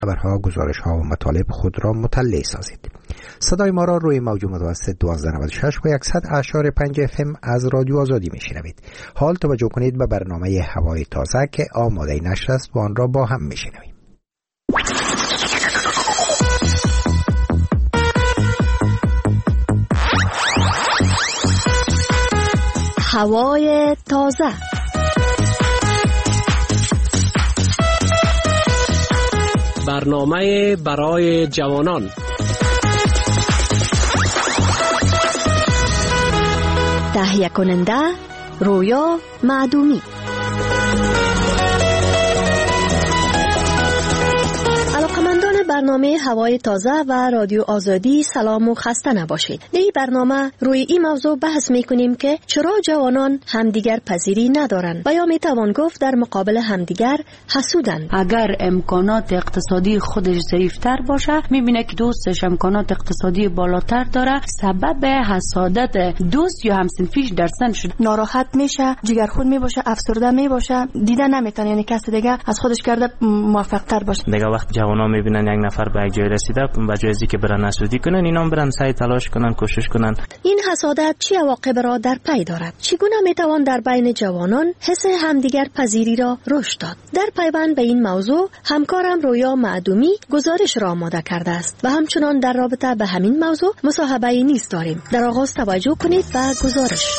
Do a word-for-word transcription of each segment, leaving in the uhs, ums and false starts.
خبرها، گزارش‌ها و مطالب خود را مطلع سازید. صدای ما را روی موج متوسط دویست و نود و شش و صد اعشار پنج اف ام از رادیو آزادی میشنوید. حال توجه کنید به برنامه هوای تازه که آماده نشر است و آن را با هم میشنویم. هوای تازه. برنامه برای جوانان. تهیه کننده رویا معدومی. علاقمندان برنامه هوای تازه و رادیو آزادی سلام و خسته نباشید. در این برنامه روی این موضوع بحث میکنیم که چرا جوانان همدیگر پذیری ندارند و یا میتوان گفت در مقابل همدیگر حسودند. اگر امکانات اقتصادی خودش ضعیفتر باشه، میبینه که دوستش امکانات اقتصادی بالاتر داره، سبب حسادت دوست یا همسنفیش در سن شد. ناراحت میشه، جگرخون میباشه، افسرده میباشه، دیده نمیتونه یعنی کسی دیگه از خودش کرده موفق تر باشه. دیگه وقت جوانا میبینن یک نفر به یک جای رسیده، به جای ازی که برن حسودی کنن، اینا هم برن سعی تلاش کنن، کوشش کنن. این حسادت چه عواقب را در پی دارد؟ چگونه میتوان در بین جوانان حس همدیگر پذیری را رشد داد؟ در پیوند به این موضوع همکارم رویا معدومی گزارش را آماده کرده است و همچنان در رابطه به همین موضوع مصاحبه‌ای نیز داریم. در آغاز توجه کنید به گزارش.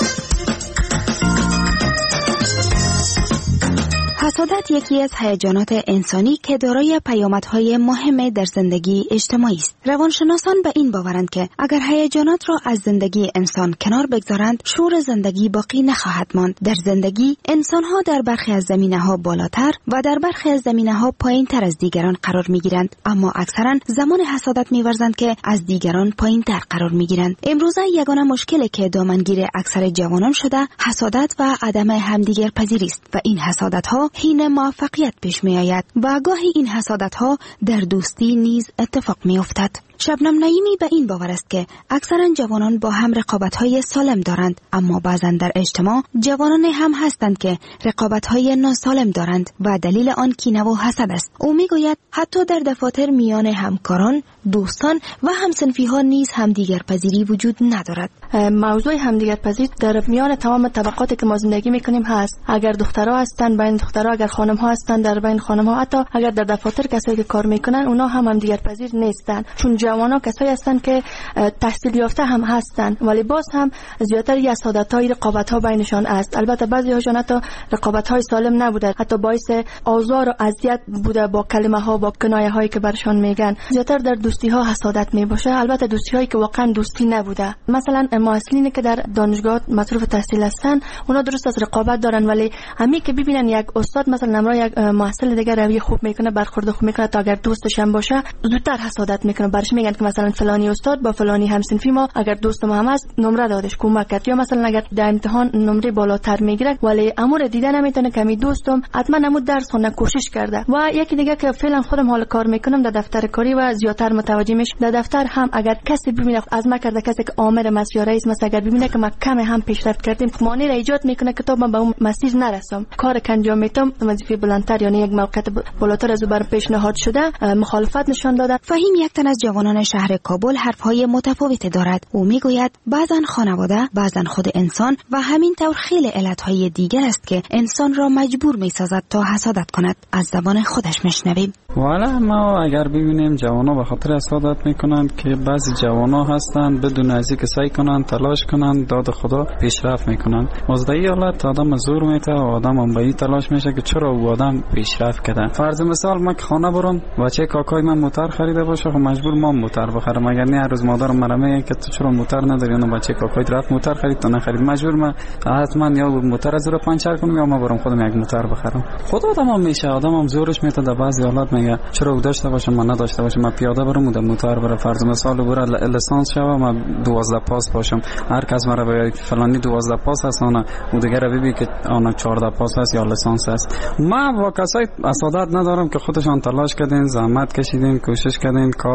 حسادت یکی از هیجانات انسانی که دارای پیامدهای مهم در زندگی اجتماعی است. روانشناسان به این باورند که اگر هیجانات را از زندگی انسان کنار بگذارند، شور زندگی باقی نخواهد ماند. در زندگی انسان‌ها در برخی از زمینه‌ها بالاتر و در برخی از زمینه‌ها پایین‌تر از دیگران قرار می‌گیرند، اما اکثراً زمان حسادت می‌ورزند که از دیگران پایین‌تر قرار می‌گیرند. امروزه یگانه مشکلی که دامنگیر اکثر جوانان شده، حسادت و عدم همدیگر پذیری است و این حسادت‌ها حین موفقیت پیش می آید و گاهی این حسادت ها در دوستی نیز اتفاق می افتد. شبنم نعیمی به این باور است که اکثرا جوانان با هم رقابت های سالم دارند، اما بعضا در اجتماع جوانان هم هستند که رقابت های ناسالم دارند و دلیل آن کینه و حسد است. او می گوید حتی در دفاتر میان همکاران، دوستان و همسنفی ها نیز همدیگر پذیری وجود ندارد. موضوع همدیگر پذیری در میان تمام طبقاتی که ما زندگی میکنیم هست. اگر دخترها هستند بین دخترها، اگر خانم ها هستند در بین خانم ها، حتی اگر در دفاتر کسایی که کار میکنن اونا هم همدیگر پذیر نیستند، چون جوانا کسایی هستند که تحصیل یافته هم هستند ولی باز هم زیاتر حسادت‌های رقابت‌ها بینشان است. البته بعضی هاشون حتی رقابت‌های سالم نبوده، حتی باعث آزار و اذیت بوده با کلمه‌ها، با کنایه‌هایی که برشان میگن. زیاتر در دوستی‌ها حسادت میباشه، البته دوستی‌هایی که واقعا دوستی نبوده. مثلا معلمینی که در دانشگاه مصروف تحصیل هستن، اونا درست از رقابت دارن، ولی همین که ببینن یک استاد مثلا نمره یک محصل دیگه روی خوب میکنه، برخورد خوب میکنه، تا اگر دوستش هم باشه زودتر حسادت میکنه. برش میگن که مثلا فلانی استاد با فلانی همسنفی ما اگر دوست ما هم است نمره دادش، کمک کرد، یا مثلا اگر در امتحان نمره بالاتر میگیره ولی امور دیده نمیتونه که می دوستم حتما نمو درس خونه کوشش کرده. و یکی دیگه که فعلا خودم حال کار میکنم در دفتر کاری و زیاتر متوجه میشم در دفتر هم اگر کسی ببینه از ما کرده، کسی که آمر مس یا رئیس مثلا اگر ببینه که ما کم هم پیشرفت کردیم، مانع را ایجاد میکنه که تا من به اون مسیر نرسم، کار که انجام میدم وظیفه بلندتر یعنی یک موقعیت بالاتر از بر پیشنهاد شده مخالفت نشان داده. فهیم یک تن از جوانان شهر کابل حرفهای متفاوتی دارد. او میگوید بعضا خانواده، بعضا خود انسان و همین طور خیلی علتهای دیگر است که انسان را مجبور میسازد تا حسادت کند. از زبان خودش میشنویم. والا ما اگر ببینیم جوانا به خاطر حسادت میکنن که بعضی جوانا هستند بدون از اینکه سعی کنن تلاش کنن داد خدا پیشرفت میکنن. مزدی حالت آدم زور میته و آدم هم به این تلاش میشه که چرا او آدم پیشرفت کرده. فرض مثال من خانه برم بچه کاکای من موتور خریده باشه، خب مجبور ما موتور بخرم. اگر نه هر روز مادرم مرا میگه که تو چرا موتور نداری، اون بچه کاکای رفت موتور خرید تو نخرید، مجبور من حتما یا موتور از رو پنچر کنم یا ما برم خودم یک موتور بخرم. خود آدم هم میشه، آدم هم زورش میته در بعضی حالات میگه چرا او داشته باشه من نداشته باشم، من پیاده برم و موتور برم. فرض مثال برم لیسانس شوم من دوازده پاس باشم، هر کس مرا بگه فلانی دوازده پاس هست اون او دیگه رو ببین که آن چهارده پاس هست یا لیسانس هست. ما با کسای حسادت ندارم که خودشان تلاش کردین، زحمت کشیدین، کوشش کردین، کار کردین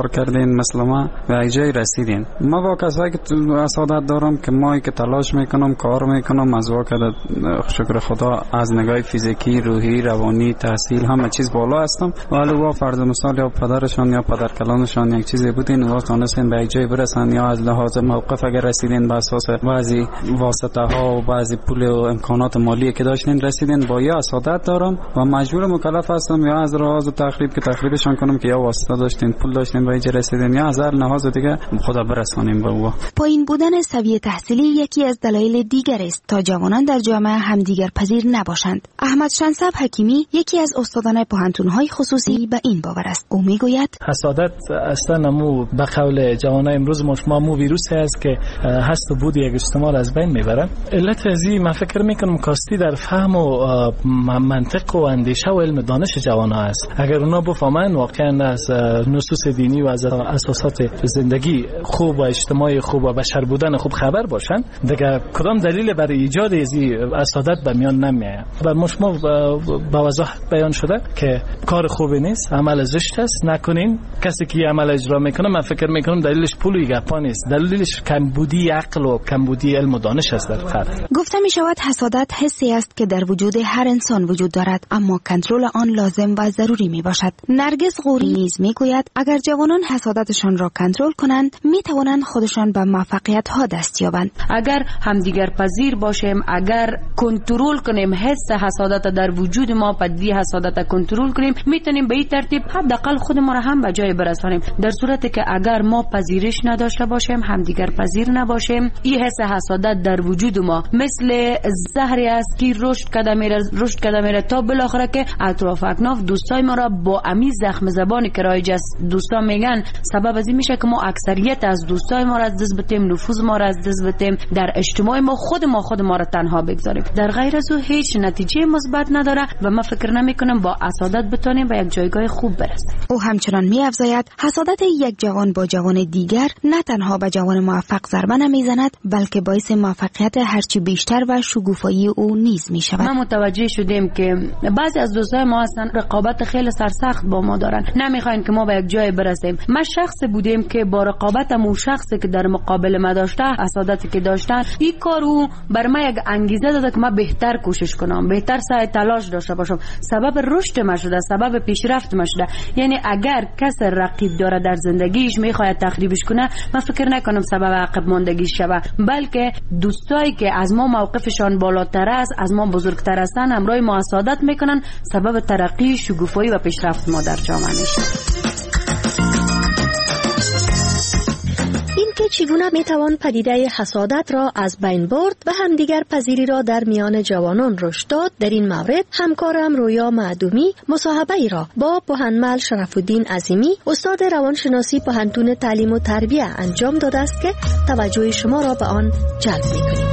کردین مثل ما به یک جای رسیدین. ما با کسایی که حسادت دارم که ما که تلاش میکنم کار میکنم از واقع شکر خدا از نگاه فیزیکی روحی روانی تحصیل همه چیز بالا هستم، ولی با فرض مثال یا پدرشان یا پدر کلانشان یک چیزی بودین و تونستین به یک جای برسن یا از لحاظ موقف اگر رسیدین به اساس بعضی واسطه ها و بعضی پول و امکانات مالی که داشتین رسیدین، با یا حسادت دارم و مجبور مکلف هستم یا از راز و تخریب که تخریبشان کنم که یا واسطه داشتین پول داشتین به اینجا رسیدین یا از هر لحاظ دیگه خدا برسانیم به او. پایین بودن سویه تحصیلی یکی از دلایل دیگر است تا جوانان در جامعه همدیگر پذیر نباشند. احمد شنصب حکیمی یکی از استادان پوهنتون‌های خصوصی به این باور است. او میگوید حسادت اصلا مو به قول جوانای امروز ما مو ویروسی است که هست و بود یک اجتماع از بین میبره. علت ازی من فکر میکنم کاستی در فهم و منطق و اندیشه و علم دانش جوانها است. اگر اونا بفهمن واقعا از نصوص دینی و از اساسات زندگی خوب و اجتماعی خوب و بشر بودن خوب خبر باشن، دیگه کدام دلیل برای ایجاد ازی حسادت به میان نمیاد. بر مشما با وضاحت بیان شده که کار خوبی نیست، عمل زشت است، نکنین. کسی که عمل اجرا میکنه من فکر میکنم دلیلش پول و گپا نیست، دلیلش کمبودی عقل و کمبودی علم و دانش است در فرد. گفته می شود حسادت حسی است که در وجود هر انسان وجود دارد، اما کنترل آن لازم و ضروری می باشد. نرگس غوری نیز می گوید اگر جوانان حسادتشان را کنترل کنند می توانند خودشان به موفقیت ها دست یابند. اگر همدیگر پذیر باشیم، اگر کنترل کنیم حس حسادت در وجود ما، پدیده حسادت کنترل کنیم، میتونیم به این ترتیب حداقل خود ما را هم به جای برسانیم. در صورتی که اگر ما پذیرش نداشته باشیم، همدیگر پذیر نباشیم، این حس حسادت در وجود ما مثل زهری است که رشد کرده میره رشد کرده میره تا بالاخره که اطراف اکناف دوستای ما را با امی زخم زبانی که رایج است دوستا میگن، سبب از این میشه که ما اکثریت از دوستای ما را از دست بدیم، نفوذ ما را از دست بدیم، در اجتماع ما خود ما خود ما را تنها بگذاریم. در غیر از او هیچ نتیجه مثبت نداره و من فکر نمی کنم با حسادت بتونیم به یک جایگاه خوب برسیم. او همچنان می افزاید حسادت یک جوان با جوان دیگر نه تنها به جوان موفق ضربه نمیزند، بلکه باعث موفقیت هرچی بیشتر و شگوفایی او نیز می شود. ما متوجه شدیم که بعضی از دوستای ما هستن رقابت خیلی سرسخت با ما دارن، نمیخواین که ما به یک جای برسیم. ما شخص بودیم که با رقابتم اون شخصی که در مقابل ما داشته حسادتی که داشتن، این کارو بر ما یک انگیزه داده که من بهتر کوشش کنم، بهتر سعی تلاش داشته باشم، سبب رشد ما شده، سبب پیشرفت ما شده. یعنی اگر کس رقیب داره در زندگیش میخواد تخریبش کنه، من فکر نکنم سبب عقب ماندگی شوه، بلکه دوستایی که از ما موقفشان بالاتر است، از ما بزرگتر هستن، همراه ما حسادت میکنن، سبب ترقی، شگوفایی و پیشرفت ما در جامعه میشه. این که چگونه میتوان پدیده حسادت را از بین برد و همدیگر پذیری را در میان جوانان رشد داد، در این مورد همکارم رویا معدومی مصاحبه ای را با پوهنمل شرف الدین عظیمی استاد روانشناسی پوهنتون تعلیم و تربیه انجام داده است که توجه شما را به آن جلب میکنیم.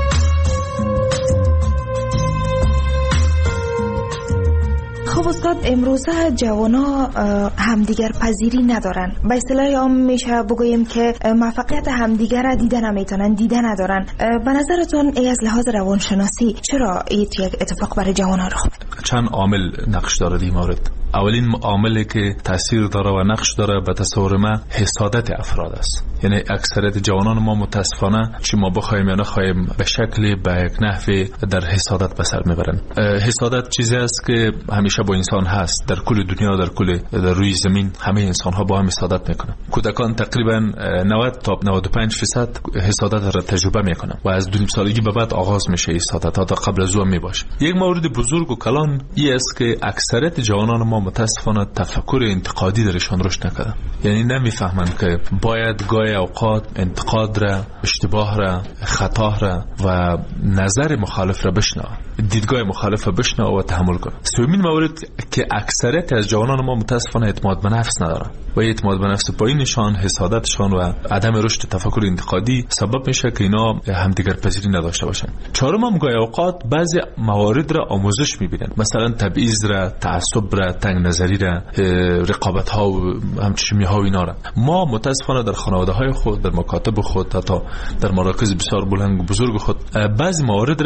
خب استاد، امروزه جوانا همدیگر پذیری ندارن. به اصطلاح عام میشه بگوییم که موفقیت همدیگر را دیده نمیتونن، دیده ندارن. به نظرتون ای از لحاظ روانشناسی چرا این یک اتفاق برای جوانا رخ میده؟ چند عامل نقش داره این مورد. اولین عاملی که تاثیر داره و نقش داره به تصور ما حسادت افراد است. یعنی اکثریت جوانان ما متاسفانه چی ما بخوایم یا نخوایم به شکلی به یک نحوی در حسادت به سر میبرن. حسادت چیزی است که همیشه با انسان هست، در کل دنیا، در کل در روی زمین همه انسان ها با هم حسادت میکنن. کودکان تقریبا نود تا نود و پنج درصد حسادت را تجربه میکنن و از دو نیم سالگی به بعد آغاز میشه حسادت، تا قبل از اون میباشه. یک مورد بزرگ و کلان این است که اکثریت جوانان ما متاسفانه تفکر انتقادی درشان رشد نکرده. یعنی نمیفهمند که باید گاهی اوقات انتقاد را، اشتباه را، خطا را و نظر مخالف را بشنوه، دیدگاه مخالف را بشنوه و تحمل کنه. سومین مورد که اکثریت از جوانان ما متاسفانه اعتماد به نفس ندارن و اعتماد به نفس پایینشان، حسادتشان و عدم رشد تفکر انتقادی سبب میشه که اینا همدیگر پذیری نداشته باشن. چهارم هم گاهی اوقات بعضی موارد را آموزش میبینن، مثلا تبعیض را، تعصب را، تنگ نظری را، رقابت ها و همچنین ها و اینا را. ما متاسفانه در خانواده های خود، در مکاتب خود، حتی در مراکز بسیار بلند و بزرگ خود بعضی موارد را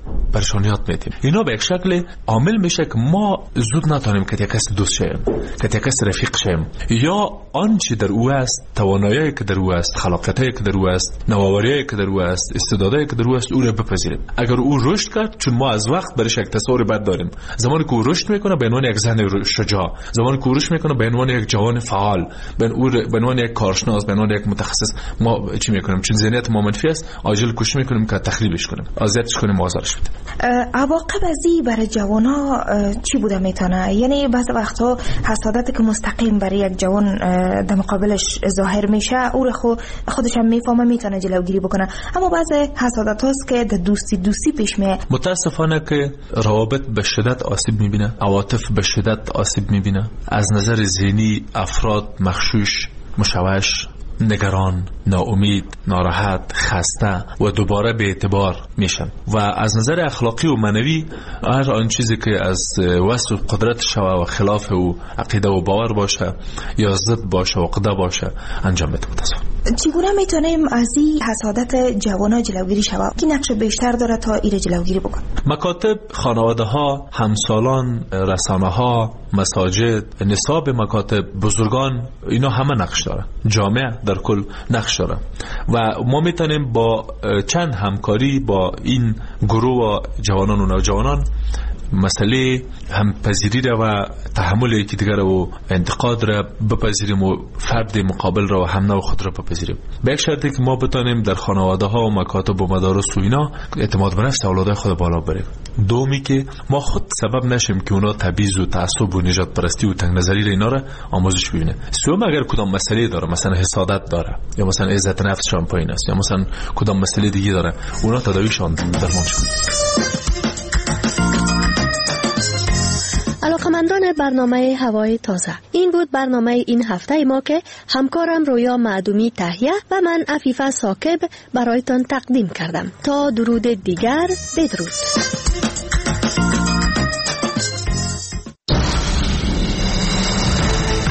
پریشانیات میدیم. اینا به یک شکل عامل میشه که ما زود نتونیم که یک کس دوست شیم، که یک کس رفیق شیم، یا آنچه در او است، توانایی که در او است، خلاقیتی که در او است، نوآوری که در او است، استعدادی که در او است، او را بپذیریم. اگر او رشد کرد، چون ما از وقت برش یک تصور بد داریم، زمانی که او رشد میکنه به عنوان یک زن شجاع، زمانی که او رشد میکنه به عنوان یک جوان فعال، به عنوان یک کارشناس، به عنوان یک متخصص، ما چی میکنیم؟ چون ذهنیت ما منفی است، عاجل کوشش میکنیم که تخریبش کنیم، اذیتش کنیم، آزارش بدیم. عواقب ازی برای جوانا چی بوده میتونه؟ یعنی بعضی وقتا حسادتی که مستقیم برای یک جوان در مقابلش ظاهر میشه، او رو خود خودش هم میفهمه، میتونه جلوگیری بکنه، اما بعضی حسادت هاست که در دوستی دوستی پیش میاد. متاسفانه که روابط به شدت آسیب میبینه، عواطف به شدت آسیب میبینه، از نظر ذهنی افراد مخشوش، مشوش، نگران، ناامید، ناراحت، خسته و دوباره به اعتبار میشن و از نظر اخلاقی و معنوی هر آن چیزی که از وصف قدرت شوه و خلاف او عقیده و باور باشه یا ضد باشه و عقده باشه انجام بده. چگونه میتونیم از این حسادت جوانا جلوگیری شوه؟ کی نقش بیشتر داره تا ایره جلوگیری بکن؟ مکاتب، خانواده ها، همسالان، رسانه ها، مساجد، نصاب مکاتب، بزرگان، اینا همه نقش داره. جامعه در کل نقش داره و ما میتونیم با چند همکاری با این گروه و جوانان و نوجوانان مسئله همپذیری را و تحمل یکی دیگر و انتقاد را بپذیریم و فرد مقابل را و هم نوع خود را بپذیریم. به یک شرطی که ما بتانیم در خانواده ها و مکاتب و مدارس و اینا اعتماد به نفس اولادای خود بالا بریم. دومی که ما خود سبب نشیم که اونا تبعیض و تعصب و نجات پرستی و تنگ نظری را اینا را آموزش ببینه. سوم اگر کدام مسئله داره، مثلا حسادت داره یا مثلا عزت نفسشان پایین است یا مثلا کدام مسئله دیگه داره، اونا تداویشان درمان شد. علاقمندان برنامه هوای تازه، این بود برنامه این هفته ما که همکارم رویا معدومی تهیه و من عفیفه ثاقب برایتان تقدیم کردم. تا درود دیگر، بدرود.